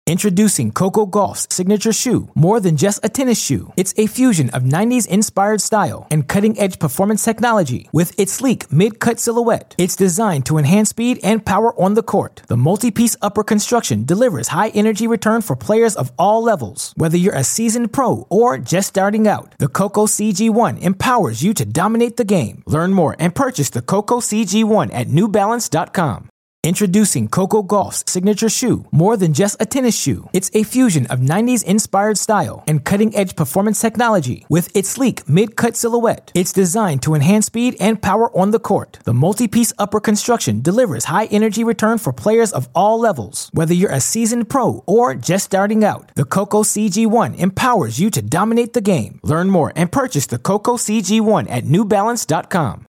Introducing Coco Gauff's signature shoe, more than just a tennis shoe. It's a fusion of 90s-inspired style and cutting-edge performance technology. With its sleek mid-cut silhouette, it's designed to enhance speed and power on the court. The multi-piece upper construction delivers high-energy return for players of all levels. Whether you're a seasoned pro or just starting out, the Coco CG1 empowers you to dominate the game. Learn more and purchase the Coco CG1 at NewBalance.com. Introducing Coco Gauff's signature shoe, more than just a tennis shoe. It's a fusion of 90s-inspired style and cutting-edge performance technology. With its sleek mid-cut silhouette, it's designed to enhance speed and power on the court. The multi-piece upper construction delivers high-energy return for players of all levels. Whether you're a seasoned pro or just starting out, the Coco CG1 empowers you to dominate the game. Learn more and purchase the Coco CG1 at NewBalance.com.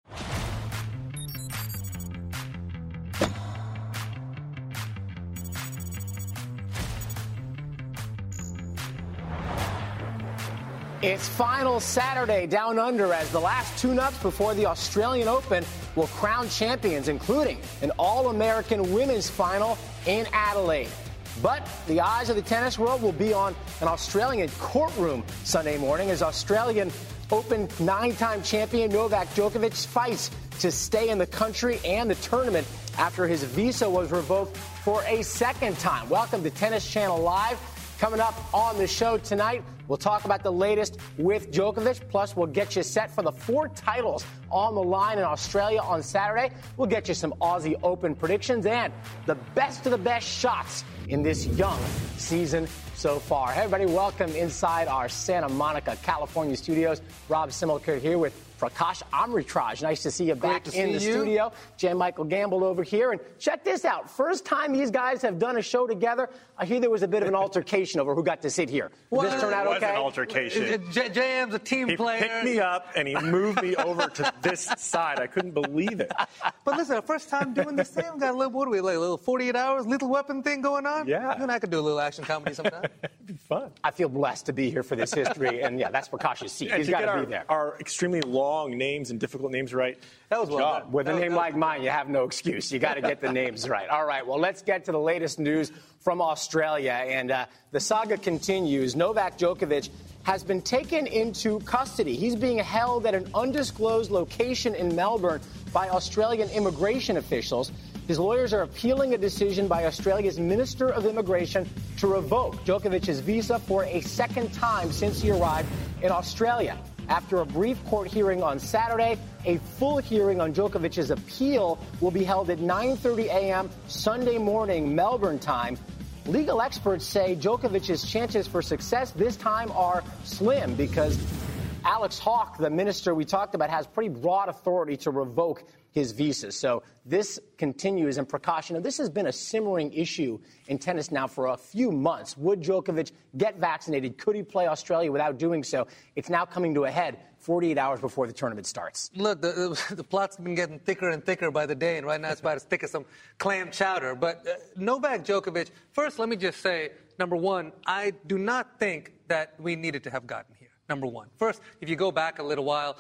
It's final Saturday down under as the last tune-ups before the Australian Open will crown champions, including an All-American women's final in Adelaide. But the eyes of the tennis world will be on an Australian courtroom Sunday morning as Australian Open 9-time champion Novak Djokovic fights to stay in the country and the tournament after his visa was revoked for a second time. Welcome to Tennis Channel Live. Coming up on the show tonight, we'll talk about the latest with Djokovic, plus we'll get you set for the 4 titles on the line in Australia on Saturday. We'll get you some Aussie Open predictions and the best of the best shots in this young season so far. Hey, everybody, welcome inside our Santa Monica, California studios. Rob Similker here with Prakash Amritraj. Nice to see you back in the studio. J. Michael Gamble over here. And check this out. First time these guys have done a show together, I hear there was a bit of an altercation over who got to sit here. Did this turn out okay? It was an altercation. JM's a team player. He picked me up and he moved me over to this side. I couldn't believe it. But listen, first time doing this thing, we got a little, what are we, like a little 48 hours, Lethal Weapon thing going on? Yeah. You and I could do a little action comedy sometime. It'd be fun. I feel blessed to be here for this history. And yeah, that's Prakash's seat. He's got to be there. Our extremely long names and difficult names right. That was well done. With a name like mine, you have no excuse. You got to get the names right. All right, well, let's get to the latest news from Australia. And the saga continues. Novak Djokovic has been taken into custody. He's being held at an undisclosed location in Melbourne by Australian immigration officials. His lawyers are appealing a decision by Australia's Minister of Immigration to revoke Djokovic's visa for a second time since he arrived in Australia. After a brief court hearing on Saturday, a full hearing on Djokovic's appeal will be held at 9:30 a.m. Sunday morning, Melbourne time. Legal experts say Djokovic's chances for success this time are slim because Alex Hawke, the minister we talked about, has pretty broad authority to revoke his visa. So this continues in precaution. And this has been a simmering issue in tennis now for a few months. Would Djokovic get vaccinated? Could he play Australia without doing so? It's now coming to a head 48 hours before the tournament starts. Look, the plot's been getting thicker and thicker by the day, and right now it's about as thick as some clam chowder. But Novak Djokovic, first let me just say, number one, I do not think that we needed to have gotten here. Number one. First, if you go back a little while,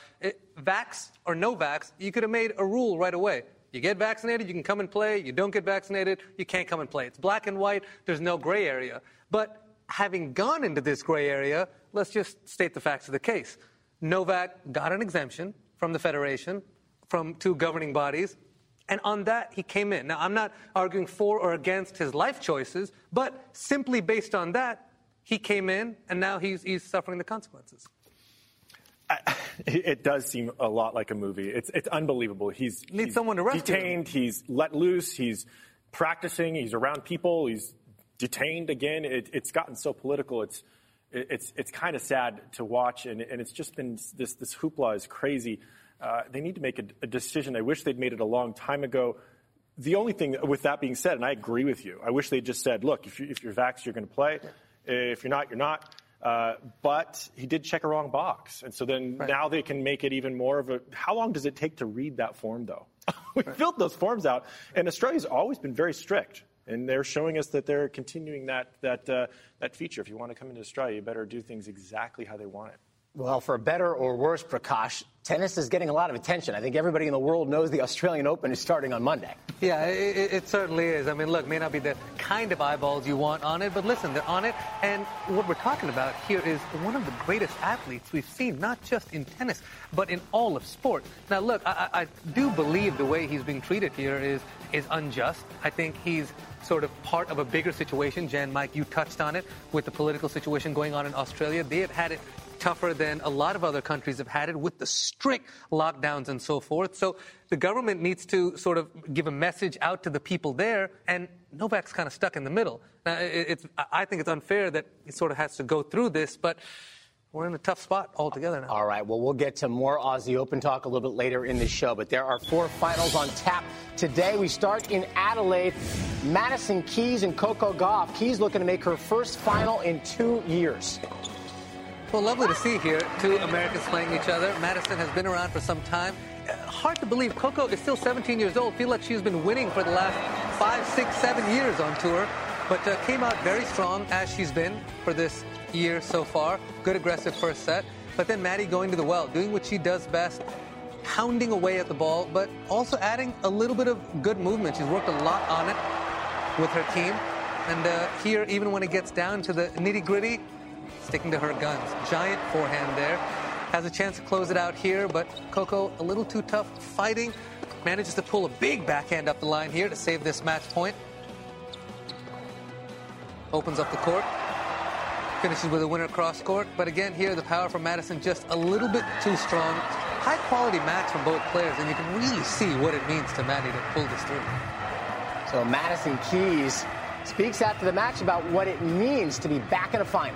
vax or no vax, you could have made a rule right away. You get vaccinated, you can come and play. You don't get vaccinated, you can't come and play. It's black and white. There's no gray area. But having gone into this gray area, let's just state the facts of the case. Novak got an exemption from the federation, from 2 governing bodies, and on that, he came in. Now, I'm not arguing for or against his life choices, but simply based on that, he came in, and now he's suffering the consequences. It does seem a lot like a movie. It's unbelievable. He's someone to rescue detained. him. He's let loose. He's practicing. He's around people. He's detained again. It's gotten so political. It's kind of sad to watch, and it's just been this hoopla is crazy. They need to make a decision. I wish they'd made it a long time ago. The only thing, with that being said, and I agree with you, I wish they just said, look, if you're vaxxed, you're going to play. If you're not, you're not. But he did check a wrong box. And so then now they can make it even more of a... How long does it take to read that form, though? We filled those forms out. And Australia's always been very strict. And they're showing us that they're continuing that feature. If you want to come into Australia, you better do things exactly how they want it. Well, for better or worse, Prakash, tennis is getting a lot of attention. I think everybody in the world knows the Australian Open is starting on Monday. Yeah, it certainly is. I mean, look, may not be the kind of eyeballs you want on it, but listen, they're on it. And what we're talking about here is one of the greatest athletes we've seen, not just in tennis, but in all of sport. Now, look, I do believe the way he's being treated here is unjust. I think he's sort of part of a bigger situation. Jan, Mike, you touched on it with the political situation going on in Australia. They have had it tougher than a lot of other countries have had it with the strict lockdowns and so forth. So the government needs to sort of give a message out to the people there, and Novak's kind of stuck in the middle. I think it's unfair that he sort of has to go through this, but we're in a tough spot altogether now. All right, well, we'll get to more Aussie Open talk a little bit later in the show, but there are 4 finals on tap today. We start in Adelaide. Madison Keys and Coco Gauff. Keys looking to make her first final in 2 years. Well, lovely to see here, 2 Americans playing each other. Madison has been around for some time. Hard to believe Coco is still 17 years old. Feel like she's been winning for the last 5, 6, 7 years on tour, but came out very strong as she's been for this year so far. Good aggressive first set, but then Maddie going to the well, doing what she does best, pounding away at the ball, but also adding a little bit of good movement. She's worked a lot on it with her team, and here, even when it gets down to the nitty-gritty, sticking to her guns. Giant forehand there. Has a chance to close it out here, but Coco a little too tough fighting. Manages to pull a big backhand up the line here to save this match point. Opens up the court. Finishes with a winner cross court. But again, here the power from Madison just a little bit too strong. High quality match from both players, and you can really see what it means to Maddie to pull this through. So Madison Keys speaks after the match about what it means to be back in a final.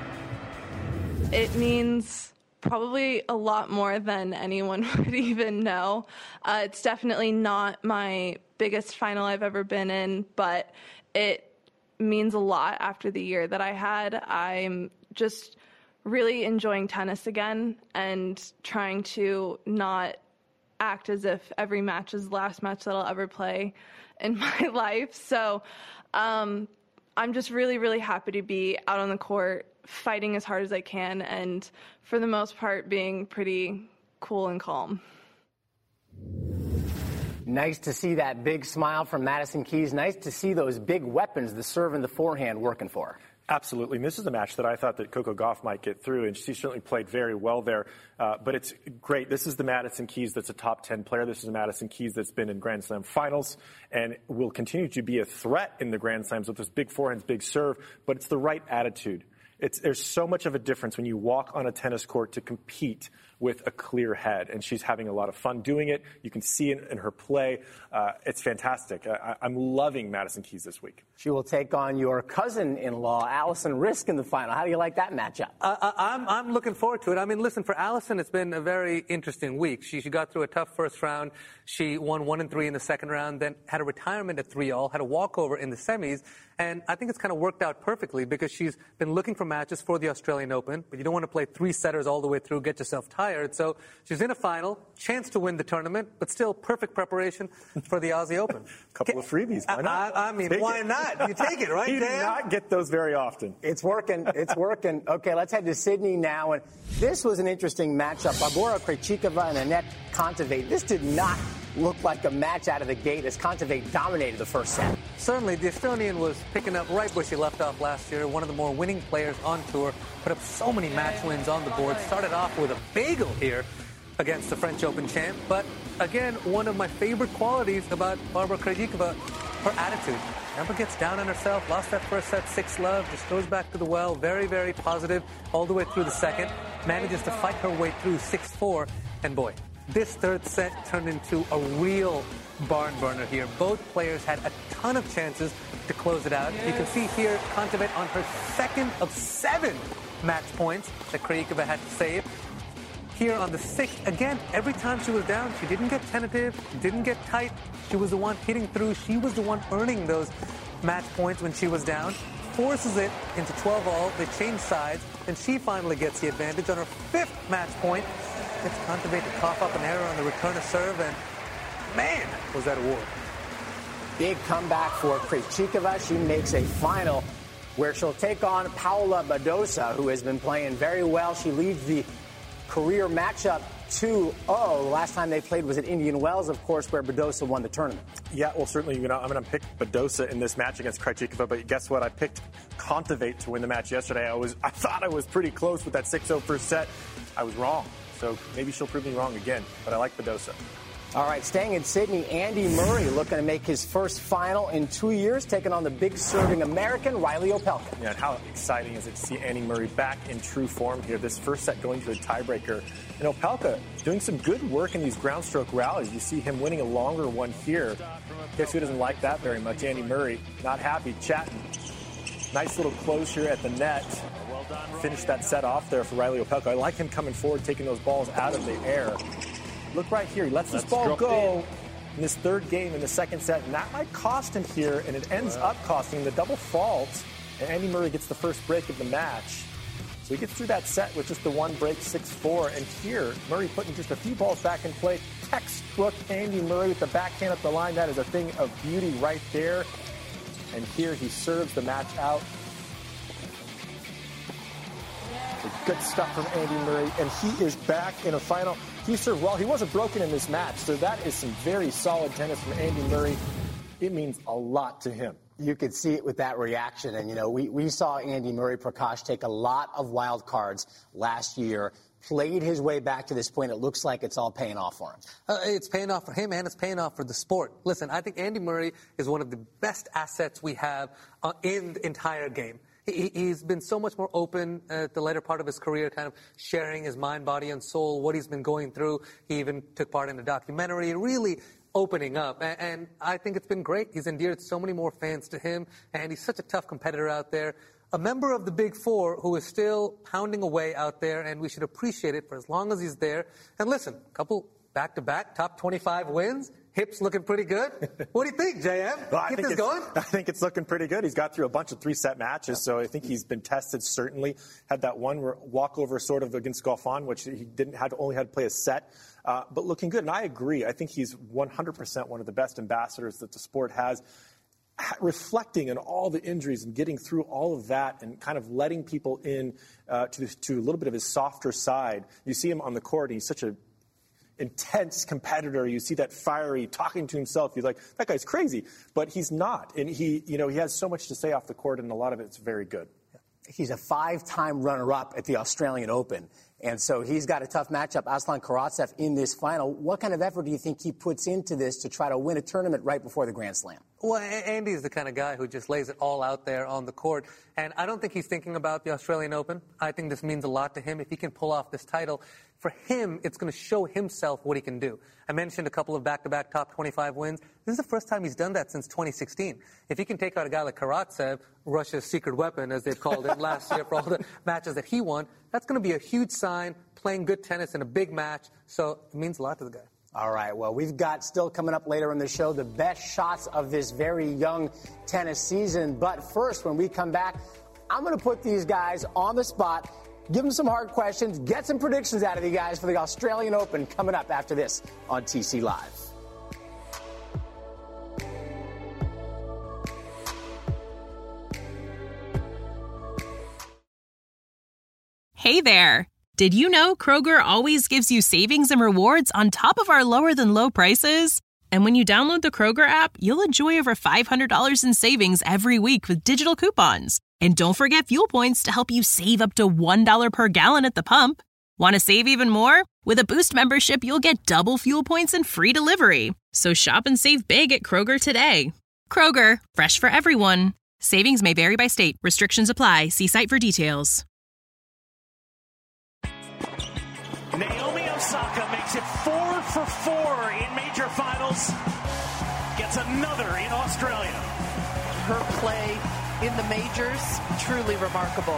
It means probably a lot more than anyone would even know. It's definitely not my biggest final I've ever been in, but it means a lot after the year that I had. I'm just really enjoying tennis again and trying to not act as if every match is the last match that I'll ever play in my life. So I'm just really, really happy to be out on the court, fighting as hard as I can, and for the most part being pretty cool and calm. Nice to see that big smile from Madison Keys. Nice to see those big weapons, the serve and the forehand, working for her. Absolutely. And this is a match that I thought that Coco Gauff might get through, and she certainly played very well there. But it's great. This is the Madison Keys that's a top 10 player. This is the Madison Keys that's been in Grand Slam finals and will continue to be a threat in the Grand Slams with this big forehand, big serve. But it's the right attitude. There's so much of a difference when you walk on a tennis court to compete with a clear head, and she's having a lot of fun doing it. You can see it in her play. It's fantastic. I'm loving Madison Keys this week. She will take on your cousin-in-law, Allison Risk, in the final. How do you like that matchup? I'm looking forward to it. I mean, listen, for Allison, it's been a very interesting week. She got through a tough first round. She won 1-3 in the second round, then had a retirement at 3-all, had a walkover in the semis, and I think it's kind of worked out perfectly because she's been looking for matches for the Australian Open, but you don't want to play 3-setters all the way through, get yourself tired. So she's in a final, chance to win the tournament, but still perfect preparation for the Aussie Open. Couple of freebies. Why not? I mean, why not? You take it, right, Dan? You do not get those very often. It's working. It's working. Okay, let's head to Sydney now. And this was an interesting matchup. Barbora Krejcikova and Anett Kontaveit. This did not look like a match out of the gate as Kontaveit dominated the first set. Certainly, the Estonian was picking up right where she left off last year. One of the more winning players on tour. Put up so many match wins on the board. Started off with a bagel here against the French Open champ. But again, one of my favorite qualities about Barbora Krejcikova, her attitude. Never gets down on herself. Lost that first set 6-love. Just goes back to the well. Very, very positive all the way through the second. Manages to fight her way through 6-4. And boy, this third set turned into a real barn burner here. Both players had a ton of chances to close it out. You can see here Kontaveit on her second of 7 match points that Krejcikova had to save. Here on the 6th, again, every time she was down, she didn't get tentative, didn't get tight. She was the one hitting through. She was the one earning those match points when she was down. Forces it into 12-all. They change sides, and she finally gets the advantage on her 5th match point. Gets Kontaveit to cough up an error on the return of serve, and man, was that a war. Big comeback for Krejcikova. She makes a final where she'll take on Paula Badosa, who has been playing very well. She leads the career matchup 2-0. The last time they played was at Indian Wells, of course, where Badosa won the tournament. Yeah, well, certainly, I'm going to pick Badosa in this match against Krejcikova, but guess what? I picked Kontaveit to win the match yesterday. I thought I was pretty close with that 6-0 first set. I was wrong, so maybe she'll prove me wrong again, but I like Badosa. All right, staying in Sydney, Andy Murray looking to make his first final in 2 years, taking on the big serving American, Riley Opelka. Yeah, and how exciting is it to see Andy Murray back in true form here. This first set going to a tiebreaker. And Opelka doing some good work in these ground stroke rallies. You see him winning a longer one here. Guess who doesn't like that very much? Andy Murray, not happy, chatting. Nice little close here at the net. Finish that set off there for Riley Opelka. I like him coming forward, taking those balls out of the air. Look right here. He lets this ball go in this third game in the second set, and that might cost him here, and it ends up costing him the double fault, and Andy Murray gets the first break of the match. So he gets through that set with just the one break, 6-4, and here, Murray putting just a few balls back in play. Textbook Andy Murray with the backhand up the line. That is a thing of beauty right there. And here he serves the match out. Good stuff from Andy Murray, and he is back in a final. He served well. He wasn't broken in this match, so that is some very solid tennis from Andy Murray. It means a lot to him. You could see it with that reaction. And, we saw Andy Murray, Prakash, take a lot of wild cards last year, played his way back to this point. It looks like it's all paying off for him. It's paying off for him, and it's paying off for the sport. Listen, I think Andy Murray is one of the best assets we have in the entire game. He's been so much more open at the later part of his career, kind of sharing his mind, body, and soul, what he's been going through. He even took part in a documentary, really opening up. And I think it's been great. He's endeared so many more fans to him, and he's such a tough competitor out there. A member of the Big Four who is still pounding away out there, and we should appreciate it for as long as he's there. And listen, a couple back-to-back top 25 wins. Hips looking pretty good. What do you think, JM? Well, Get this going? I think it's looking pretty good. He's got through a bunch of 3-set matches, so I think he's been tested, certainly. Had that one walkover sort of against Goffin, which he only had to play a set, but looking good. And I agree. I think he's 100% one of the best ambassadors that the sport has, reflecting on all the injuries and getting through all of that and kind of letting people in to a little bit of his softer side. You see him on the court. He's such a intense competitor. You see that fiery talking to himself. You're like, that guy's crazy, but he's not. And he has so much to say off the court, and a lot of it's very good. He's a 5-time runner-up at the Australian Open. And so he's got a tough matchup, Aslan Karatsev, in this final. What kind of effort do you think he puts into this to try to win a tournament right before the Grand Slam? Well, Andy's the kind of guy who just lays it all out there on the court. And I don't think he's thinking about the Australian Open. I think this means a lot to him. If he can pull off this title, for him, it's going to show himself what he can do. I mentioned a couple of back-to-back top 25 wins. This is the first time he's done that since 2016. If he can take out a guy like Karatsev, Russia's secret weapon, as they've called it last year for all the matches that he won, that's going to be a huge sign, playing good tennis in a big match. So it means a lot to the guy. All right, well, we've got still coming up later in the show the best shots of this very young tennis season. But first, when we come back, I'm going to put these guys on the spot, give them some hard questions, get some predictions out of you guys for the Australian Open coming up after this on TC Live. Hey there. Did you know Kroger always gives you savings and rewards on top of our lower-than-low prices? And when you download the Kroger app, you'll enjoy over $500 in savings every week with digital coupons. And don't forget fuel points to help you save up to $1 per gallon at the pump. Want to save even more? With a Boost membership, you'll get double fuel points and free delivery. So shop and save big at Kroger today. Kroger, fresh for everyone. Savings may vary by state. Restrictions apply. See site for details. Naomi Osaka makes it 4 for 4 in major finals. Gets another in Australia. Her play in the majors, truly remarkable.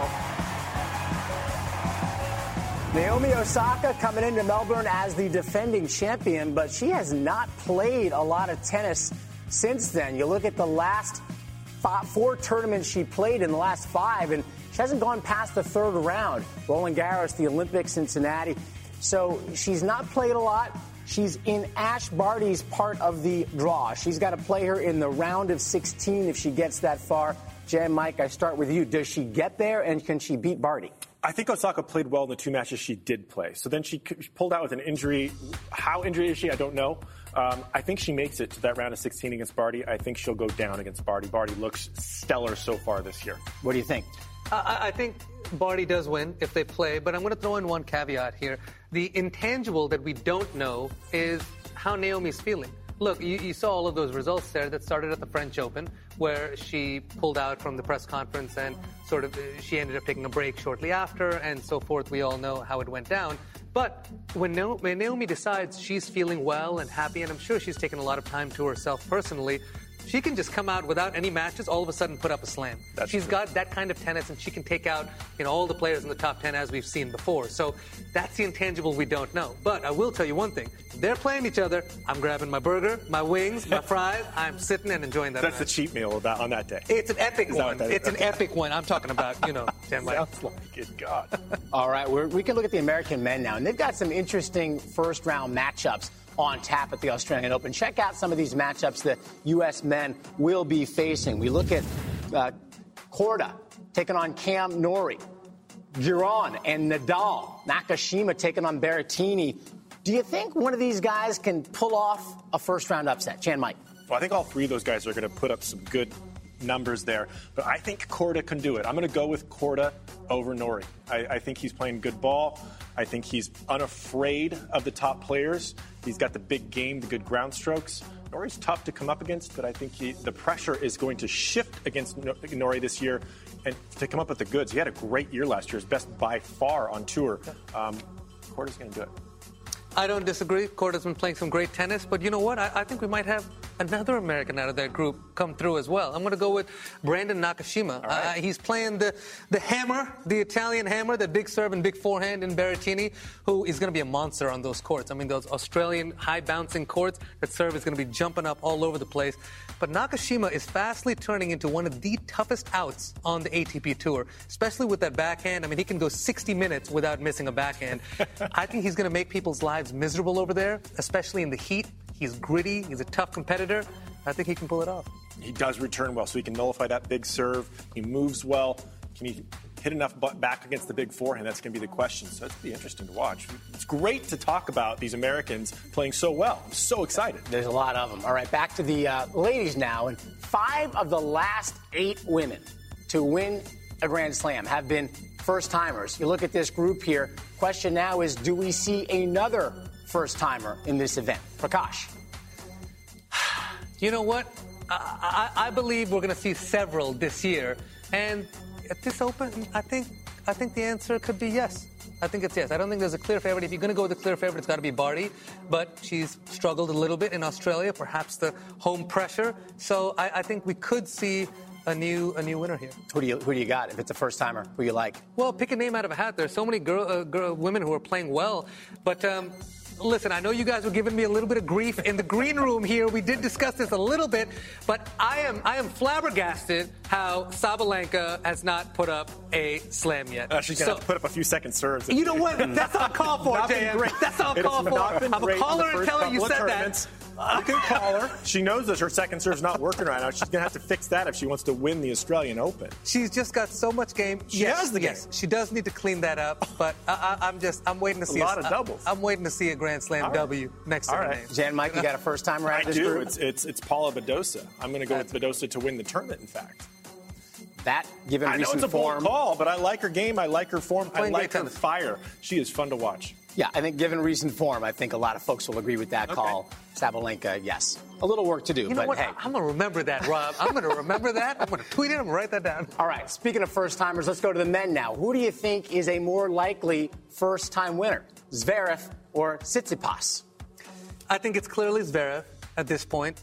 Naomi Osaka coming into Melbourne as the defending champion, but she has not played a lot of tennis since then. You look at the last 4 tournaments she played in the last 5, and she hasn't gone past the 3rd round. Roland Garros, the Olympics, Cincinnati. So she's not played a lot. She's in Ash Barty's part of the draw. She's got to play her in the round of 16 if she gets that far. Jay and Mike, I start with you. Does she get there, and can she beat Barty? I think Osaka played well in the 2 matches she did play. So then she pulled out with an injury. How injured is she? I don't know. I think she makes it to that round of 16 against Barty. I think she'll go down against Barty. Barty looks stellar so far this year. What do you think? I think Barty does win if they play, but I'm going to throw in one caveat here. The intangible that we don't know is how Naomi's feeling. Look, you saw all of those results there that started at the French Open, where she pulled out from the press conference and sort of she ended up taking a break shortly after and so forth. We all know how it went down. But when Naomi decides she's feeling well and happy, and I'm sure she's taken a lot of time to herself personally, she can just come out without any matches, all of a sudden put up a slam. She's got that kind of tennis, and she can take out all the players in the top 10 as we've seen before. So that's the intangible we don't know. But I will tell you one thing. If they're playing each other, I'm grabbing my burger, my wings, my fries. I'm sitting and enjoying that. That's the cheat meal on that day. It's an epic one. It's an epic one. I'm talking about, Jen White. Sounds like it, God. All right, we can look at the American men now, and they've got some interesting first-round matchups on tap at the Australian Open. Check out some of these matchups that U.S. men will be facing. We look at Korda taking on Cam Norrie, Giron and Nadal, Nakashima taking on Berrettini. Do you think one of these guys can pull off a first-round upset? Chan Mike. Well, I think all three of those guys are going to put up some good numbers there, but I think Korda can do it. I'm going to go with Korda over Norrie. I think he's playing good ball. I think he's unafraid of the top players. He's got the big game, the good ground strokes. Norrie's tough to come up against, but I think the pressure is going to shift against Norrie this year and to come up with the goods. He had a great year last year, his best by far on tour. Korda's going to do it. I don't disagree. Korda's been playing some great tennis, but you know what? I think we might have another American out of that group come through as well. I'm going to go with Brandon Nakashima. Right. He's playing the hammer, the Italian hammer, the big serve and big forehand in Berrettini, who is going to be a monster on those courts. I mean, those Australian high-bouncing courts, that serve is going to be jumping up all over the place. But Nakashima is fastly turning into one of the toughest outs on the ATP Tour, especially with that backhand. I mean, he can go 60 minutes without missing a backhand. I think he's going to make people's lives miserable over there, especially in the heat. He's gritty. He's a tough competitor. I think he can pull it off. He does return well, so he can nullify that big serve. He moves well. Can he hit enough back against the big forehand? That's going to be the question. So that's going to be interesting to watch. It's great to talk about these Americans playing so well. I'm so excited. There's a lot of them. All right, back to the ladies now. And 5 of the last 8 women to win a Grand Slam have been first-timers. You look at this group here. Question now is, do we see another first-timer in this event? Prakash. You know what? I believe we're going to see several this year. And at this Open, I think the answer could be yes. I think it's yes. I don't think there's a clear favorite. If you're going to go with a clear favorite, it's got to be Barty. But she's struggled a little bit in Australia, perhaps the home pressure. So I think we could see a new winner here. Who do you got? If it's a first timer, who you like? Well, pick a name out of a hat. There's so many women who are playing well, but. Listen, I know you guys were giving me a little bit of grief in the green room here. We did discuss this a little bit, but I am flabbergasted how Sabalenka has not put up a slam yet. She's going to have to put up a few second serves. You know what? That's all I'm called for, JM. That's all I'm called for. I'm going to call her and tell her you said that. You can call her. She knows that her second serve's not working right now. She's going to have to fix that if she wants to win the Australian Open. She's just got so much game. She has the game. Yes, she does need to clean that up, but I'm waiting to see a lot of doubles. I'm waiting to see a Grand Slam W next to her name. Jan, Mike, you got a first timer out of this group? It's Paula Badosa. I'm going to go with Badosa to win the tournament, in fact. That, given I know recent it's a bold call, but I like her game. I like her form. I like her fire. She is fun to watch. Yeah, I think given recent form, I think a lot of folks will agree with that call. Sabalenka, yes. A little work to do, but hey. I'm going to remember that, Rob. I'm going to remember that. I'm going to tweet it. I'm going to write that down. All right, speaking of first-timers, let's go to the men now. Who do you think is a more likely first-time winner, Zverev or Tsitsipas? I think it's clearly Zverev at this point.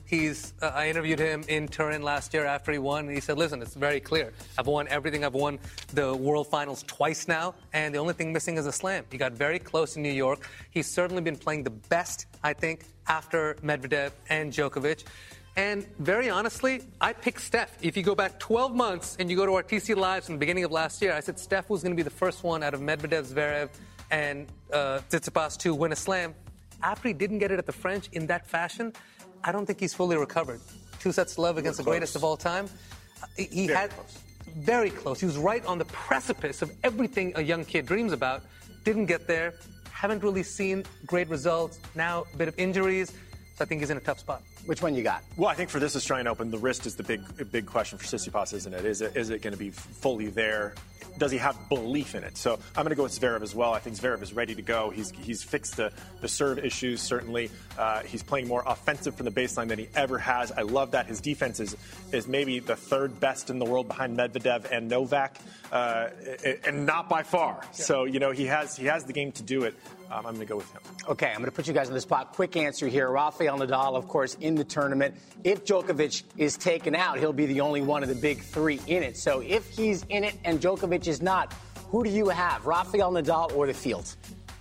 I interviewed him in Turin last year after he won, and he said, listen, it's very clear. I've won everything. I've won the World Finals twice now, and the only thing missing is a slam. He got very close in New York. He's certainly been playing the best, I think, after Medvedev and Djokovic. And very honestly, I picked Steph. If you go back 12 months and you go to our TC Lives from the beginning of last year, I said Steph was going to be the first one out of Medvedev, Zverev, and Tsitsipas to win a slam. After he didn't get it at the French in that fashion, I don't think he's fully recovered. 2 sets to love against the greatest of all time. very close. He was right on the precipice of everything a young kid dreams about. Didn't get there. Haven't really seen great results. Now, a bit of injuries. So I think he's in a tough spot. Which one you got? Well, I think for this Australian Open, the wrist is the big question for Tsitsipas, isn't it? Is it going to be fully there? Does he have belief in it? So I'm going to go with Zverev as well. I think Zverev is ready to go. He's fixed the serve issues, certainly. He's playing more offensive from the baseline than he ever has. I love that. His defense is maybe the third best in the world behind Medvedev and Novak, and not by far. Yeah. So, he has the game to do it. I'm going to go with him. Okay, I'm going to put you guys on the spot. Quick answer here. Rafael Nadal, of course, in the tournament. If Djokovic is taken out, he'll be the only one of the big three in it. So if he's in it and Djokovic is not, who do you have, Rafael Nadal or the field?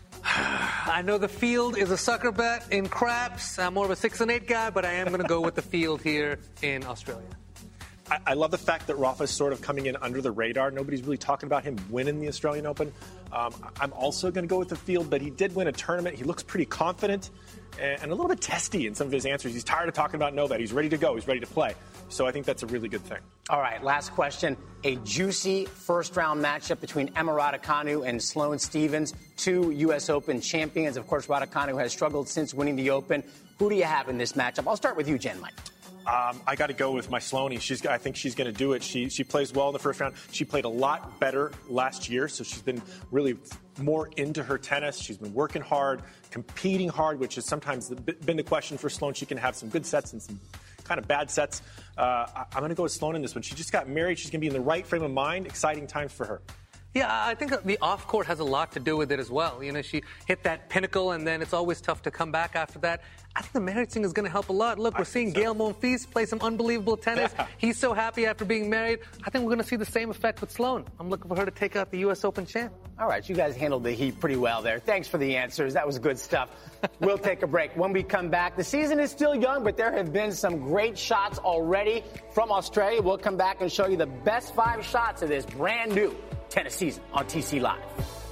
I know the field is a sucker bet in craps. I'm more of a 6 and 8 guy, but I am going to go with the field here in Australia. I love the fact that Rafa's sort of coming in under the radar. Nobody's really talking about him winning the Australian Open. I'm also going to go with the field, but he did win a tournament. He looks pretty confident and a little bit testy in some of his answers. He's tired of talking about Novak. He's ready to go. He's ready to play. So I think that's a really good thing. All right, last question. A juicy first-round matchup between Emma Raducanu and Sloane Stephens, 2 U.S. Open champions. Of course, Raducanu has struggled since winning the Open. Who do you have in this matchup? I'll start with you, Jen Mike. I got to go with my Sloane. I think she's going to do it. She plays well in the first round. She played a lot better last year, so she's been really more into her tennis. She's been working hard, competing hard, which has sometimes been the question for Sloane. She can have some good sets and some kind of bad sets. I'm going to go with Sloane in this one. She just got married. She's going to be in the right frame of mind. Exciting times for her. Yeah, I think the off-court has a lot to do with it as well. She hit that pinnacle, and then it's always tough to come back after that. I think the marriage thing is going to help a lot. Look, we're seeing Gael Monfils play some unbelievable tennis. Yeah. He's so happy after being married. I think we're going to see the same effect with Sloane. I'm looking for her to take out the U.S. Open champ. All right, you guys handled the heat pretty well there. Thanks for the answers. That was good stuff. We'll take a break. When we come back, the season is still young, but there have been some great shots already from Australia. We'll come back and show you the best 5 shots of this brand new tennis season on TC Live.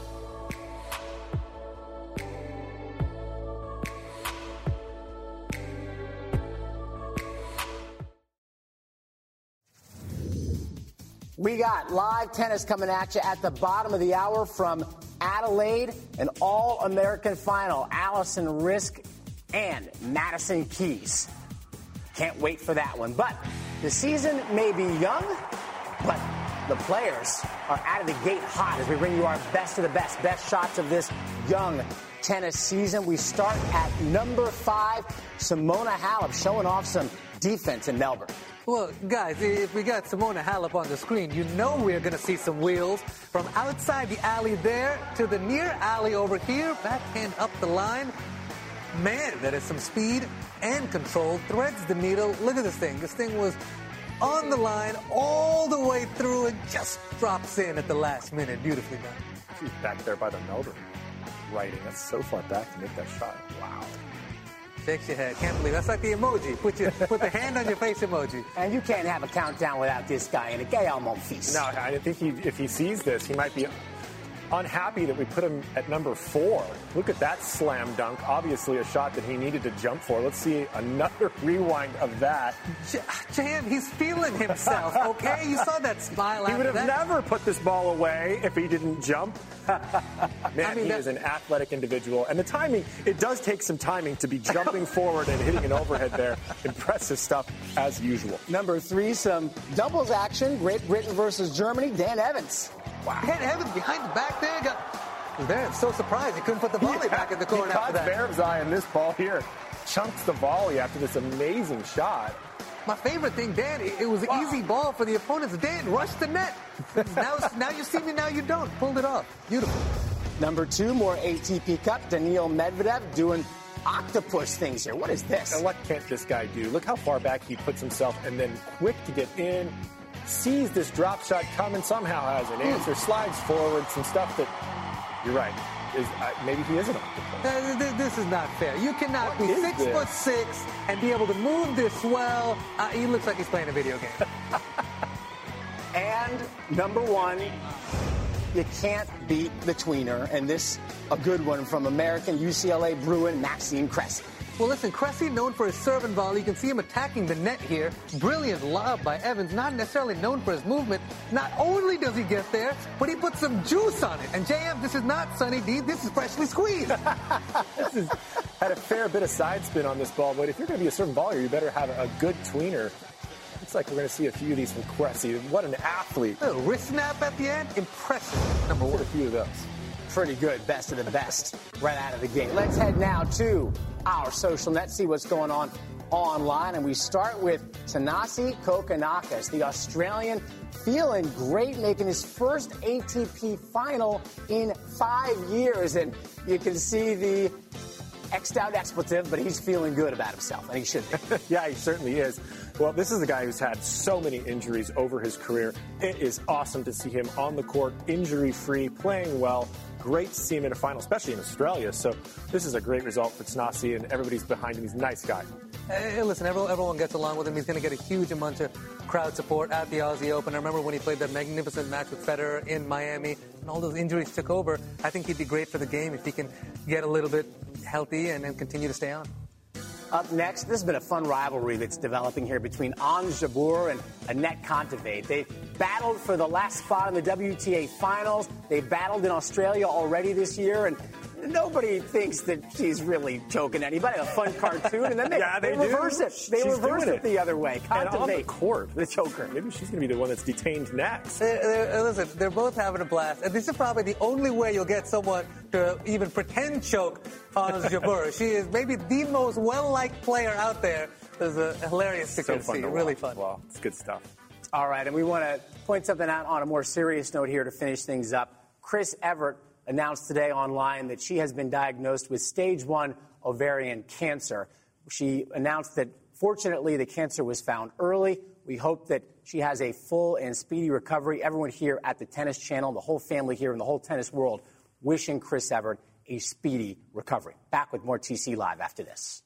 We got live tennis coming at you at the bottom of the hour from Adelaide, an all-American final. Allison Riske and Madison Keys. Can't wait for that one. But the season may be young, but the players are out of the gate hot as we bring you our best of the best shots of this young tennis season. We start at number 5, Simona Halep showing off some defense in Melbourne. Well, guys, if we got Simona Halep on the screen, you know we're going to see some wheels. From outside the alley there to the near alley over here, backhand up the line. Man, that is some speed and control. Threads the needle. Look at this thing. This thing was on the line all the way through and just drops in at the last minute. Beautifully done. She's back there by the Melbourne writing. That's so far back to make that shot. Wow. Shakes your head. Can't believe. That's like the emoji. Put the hand on your face emoji. And you can't have a countdown without this guy in a Gael Monfils. No, I think if he sees this, he might be unhappy that we put him at number 4. Look at that slam dunk. Obviously a shot that he needed to jump for. Let's see another rewind of that. Jan, he's feeling himself, okay? You saw that smile after that. He would have never put this ball away if he didn't jump. Man, he is an athletic individual. And the timing, it does take some timing to be jumping forward and hitting an overhead there. Impressive stuff as usual. Number 3, some doubles action. Great Britain versus Germany. Dan Evans. Wow. Dan Evans behind the back there. I'm so surprised he couldn't put the volley back in the corner after that. He caught Zverev's eye on this ball here. Chunks the volley after this amazing shot. My favorite thing, Dan, it was an easy ball for the opponents. Dan rushed the net. Now you see me, now you don't. Pulled it off. Beautiful. Number 2, more ATP Cup. Daniil Medvedev doing octopus things here. What is this? And what can't this guy do? Look how far back he puts himself and then quick to get in. Sees this drop shot coming, somehow has an answer, slides forward, some stuff that, you're right, maybe he isn't octopus. This is not fair. You cannot be 6'6" and be able to move this well. He looks like he's playing a video game. And number 1, you can't beat the tweener, and this a good one from American UCLA Bruin Maxime Cressy. Well, listen, Cressy, known for his serve and volley. You can see him attacking the net here. Brilliant lob by Evans, not necessarily known for his movement. Not only does he get there, but he puts some juice on it. And JM, this is not Sunny D, this is freshly squeezed. This has had a fair bit of side spin on this ball, but if you're going to be a serve and volleyer, you better have a good tweener. Looks like we're going to see a few of these from Cressy. What an athlete. A wrist snap at the end, impressive. Number one. A few of those. Pretty good, best of the best right out of the gate. Let's head now to our social net, see what's going on online. And we start with Thanasi Kokkinakis, the Australian, feeling great, making his first ATP final in 5 years. And you can see the X'd out expletive, but he's feeling good about himself, and he should be. Yeah, he certainly is. Well, this is a guy who's had so many injuries over his career. It is awesome to see him on the court, injury-free, playing well. Great to see him in a final, especially in Australia. So this is a great result for Thanasi, and everybody's behind him. He's a nice guy. Hey, listen, everyone gets along with him. He's going to get a huge amount of crowd support at the Aussie Open. I remember when he played that magnificent match with Federer in Miami, and all those injuries took over. I think he'd be great for the game if he can get a little bit healthy and continue to stay on. Up next, this has been a fun rivalry that's developing here between Ons Jabeur and Anett Kontaveit. They battled for the last spot in the WTA finals. They battled in Australia already this year, and nobody thinks that she's really choking anybody. A fun cartoon, and then they reverse it. They reverse it the other way. And on the court, the choker. Maybe she's going to be the one that's detained next. Listen, they're both having a blast. And this is probably the only way you'll get someone to even pretend choke Ons Jabeur. She is maybe the most well-liked player out there. It's a hilarious to see. Really fun. Well, it's good stuff. All right, and we want to point something out on a more serious note here to finish things up. Chris Evert announced today online that she has been diagnosed with stage 1 ovarian cancer. She announced that, fortunately, the cancer was found early. We hope that she has a full and speedy recovery. Everyone here at the Tennis Channel, the whole family here in the whole tennis world, wishing Chris Evert a speedy recovery. Back with more TC Live after this.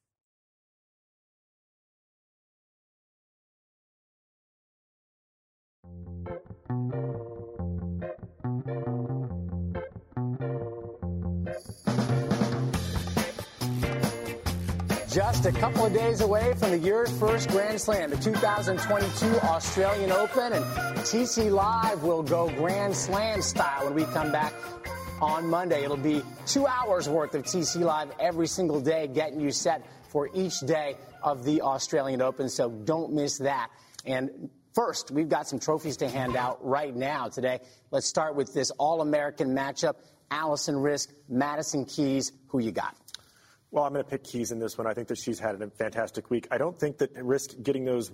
Just a couple of days away from the year's first Grand Slam, the 2022 Australian Open, and TC Live will go Grand Slam style when we come back on Monday. It'll be 2 hours worth of TC Live every single day, getting you set for each day of the Australian Open, so don't miss that. And first, we've got some trophies to hand out right now today. Let's start with this All-American matchup. Allison Risk, Madison Keys, who you got? Well, I'm going to pick Keys in this one. I think that she's had a fantastic week. I don't think that Risk getting those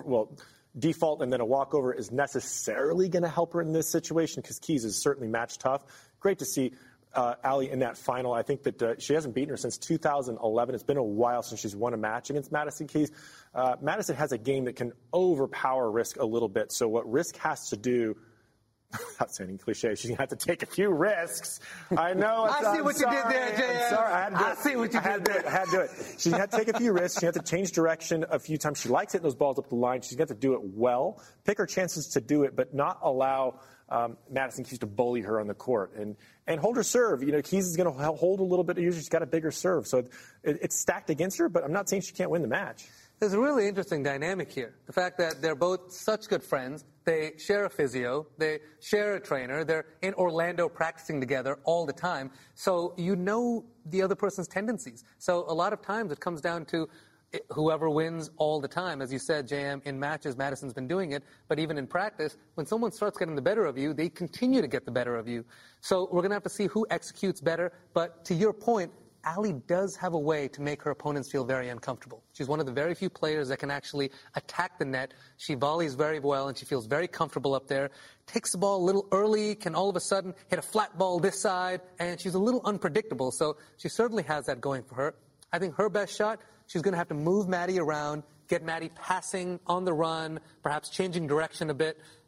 default and then a walkover is necessarily going to help her in this situation because Keys is certainly match tough. Great to see Ali in that final. I think that she hasn't beaten her since 2011. It's been a while since she's won a match against Madison Keys. Madison has a game that can overpower Risk a little bit. So what Risk has to do, without sounding cliche, she's going to have to take a few risks. I know. I see what you did there, JM. I'm sorry. I see what you did there. I had to do it. She's going to have to take a few risks. She has to change direction a few times. She likes hitting those balls up the line. She's going to have to do it well, pick her chances to do it, but not allow Madison Keys to bully her on the court and hold her serve. You know, Keys is going to hold a little bit. Usually she's got a bigger serve. So it's stacked against her, but I'm not saying she can't win the match. There's a really interesting dynamic here. The fact that they're both such good friends. They share a physio. They share a trainer. They're in Orlando practicing together all the time. So you know the other person's tendencies. So a lot of times it comes down to whoever wins all the time. As you said, JM, in matches, Madison's been doing it. But even in practice, when someone starts getting the better of you, they continue to get the better of you. So we're going to have to see who executes better. But to your point, Ali does have a way to make her opponents feel very uncomfortable. She's one of the very few players that can actually attack the net. She volleys very well, and she feels very comfortable up there. Takes the ball a little early, can all of a sudden hit a flat ball this side, and she's a little unpredictable. So she certainly has that going for her. I think her best shot, she's going to have to move Maddie around, get Maddie passing on the run, perhaps changing direction a bit,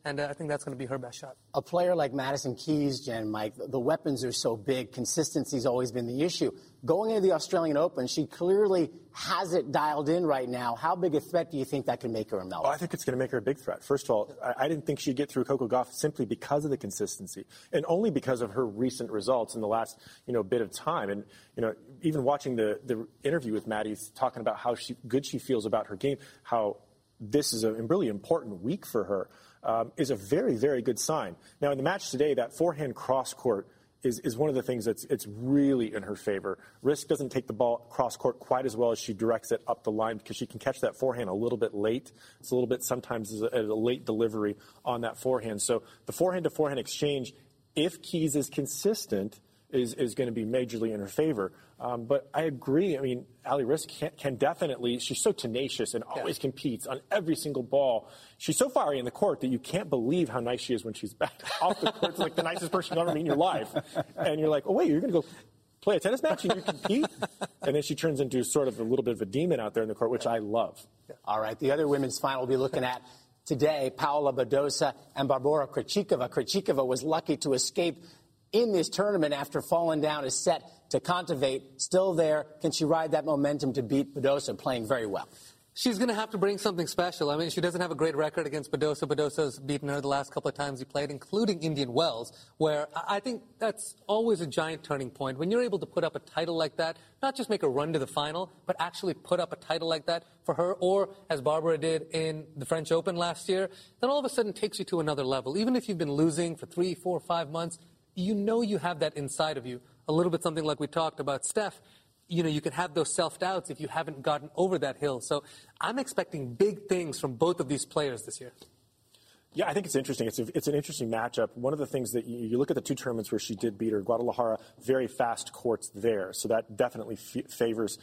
and I think that's going to be her best shot. A player like Madison Keys, Jen, Mike, the weapons are so big. Consistency's always been the issue. Going into the Australian Open, she clearly has it dialed in right now. How big a threat do you think that can make her in Melbourne? Well, I think it's going to make her a big threat. First of all, I didn't think she'd get through Coco Gauff simply because of the consistency, and only because of her recent results in the last, bit of time. And, even watching the interview with Maddie, talking about how good she feels about her game, how this is a really important week for her, is a very, very good sign. Now, in the match today, that forehand cross-court is one of the things it's really in her favor. Risk doesn't take the ball cross-court quite as well as she directs it up the line because she can catch that forehand a little bit late. It's a little bit sometimes a late delivery on that forehand. So the forehand-to-forehand exchange, if Keys is consistent, is going to be majorly in her favor. But I agree. I mean, Ali Risk can definitely, she's so tenacious and always competes on every single ball. She's so fiery in the court that you can't believe how nice she is when she's back off the court. It's like the nicest person you've ever met in your life. And you're like, oh, wait, you're going to go play a tennis match and you compete? And then she turns into sort of a little bit of a demon out there in the court, which I love. All right, the other women's final we'll be looking at today, Paula Badosa and Barbora Krejcikova. Krejcikova was lucky to escape in this tournament after falling down a set to Kontaveit. Still there. Can she ride that momentum to beat Badosa, playing very well? She's going to have to bring something special. I mean, she doesn't have a great record against Badosa. Badosa's beaten her the last couple of times he played, including Indian Wells, where I think that's always a giant turning point. When you're able to put up a title like that, not just make a run to the final, but actually put up a title like that for her, or as Barbara did in the French Open last year, then all of a sudden takes you to another level. Even if you've been losing for 3, 4, 5 months, you have that inside of you. A little bit something like we talked about Steph. You can have those self-doubts if you haven't gotten over that hill. So I'm expecting big things from both of these players this year. Yeah, I think it's interesting. It's an interesting matchup. One of the things that you look at the two tournaments where she did beat her, Guadalajara, very fast courts there. So that definitely favors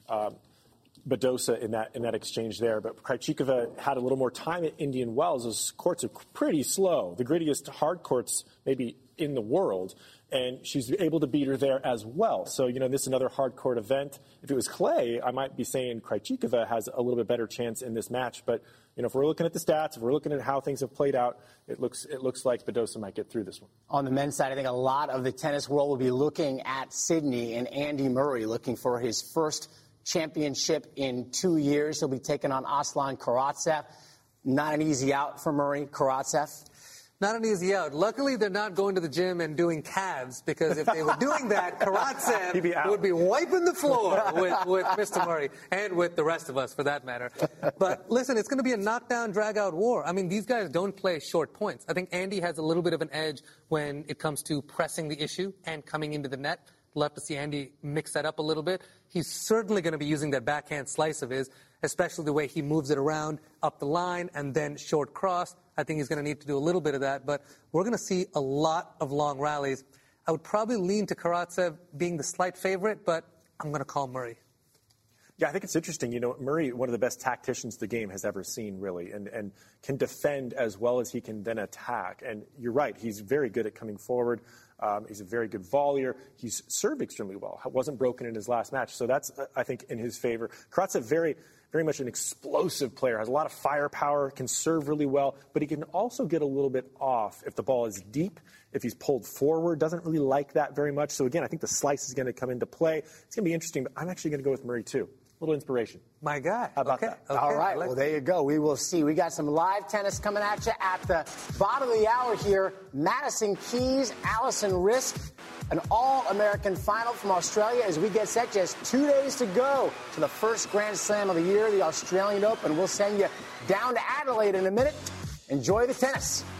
Badosa in that exchange there. But Krejcikova had a little more time at Indian Wells. Those courts are pretty slow, the grittiest hard courts maybe in the world, and she's able to beat her there as well. So, this is another hard court event. If it was clay, I might be saying Krejcikova has a little bit better chance in this match. But, if we're looking at the stats, if we're looking at how things have played out, it looks like Badosa might get through this one. On the men's side, I think a lot of the tennis world will be looking at Sydney and Andy Murray looking for his first championship in 2 years. He'll be taking on Aslan Karatsev. Not an easy out for Murray. Karatsev? Not an easy out. Luckily, they're not going to the gym and doing calves, because if they were doing that, Karatsev would be wiping the floor with Mr. Murray and with the rest of us, for that matter. But listen, it's going to be a knockdown, drag-out war. I mean, these guys don't play short points. I think Andy has a little bit of an edge when it comes to pressing the issue and coming into the net. Love to see Andy mix that up a little bit. He's certainly going to be using that backhand slice of his, especially the way he moves it around up the line and then short cross. I think he's going to need to do a little bit of that, but we're going to see a lot of long rallies. I would probably lean to Karatsev being the slight favorite, but I'm going to call Murray. Yeah, I think it's interesting. Murray, one of the best tacticians the game has ever seen, really, and can defend as well as he can then attack. And you're right, he's very good at coming forward. He's a very good volleyer. He's served extremely well. Wasn't broken in his last match. So that's, I think, in his favor. Karatsev, very, very much an explosive player, has a lot of firepower, can serve really well, but he can also get a little bit off if the ball is deep, if he's pulled forward. Doesn't really like that very much. So, again, I think the slice is going to come into play. It's going to be interesting, but I'm actually going to go with Murray, too. A little inspiration. My guy. How about that? Okay. All right. Well, there you go. We will see. We got some live tennis coming at you at the bottom of the hour here. Madison Keys, Alison Risk, an All-American final from Australia as we get set. Just 2 days to go to the first Grand Slam of the year, the Australian Open. We'll send you down to Adelaide in a minute. Enjoy the tennis.